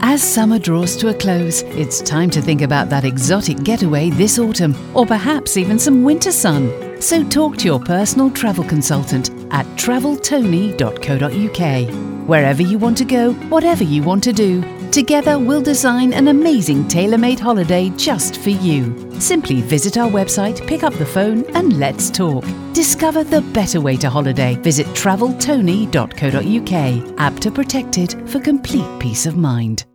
As summer draws to a close, it's time to think about that exotic getaway this autumn, or perhaps even some winter sun. So talk to your personal travel consultant at traveltony.co.uk. Wherever you want to go, whatever you want to do, together we'll design an amazing tailor-made holiday just for you. Simply visit our website, pick up the phone and let's talk. Discover the better way to holiday. Visit traveltony.co.uk. App to protected for complete peace of mind.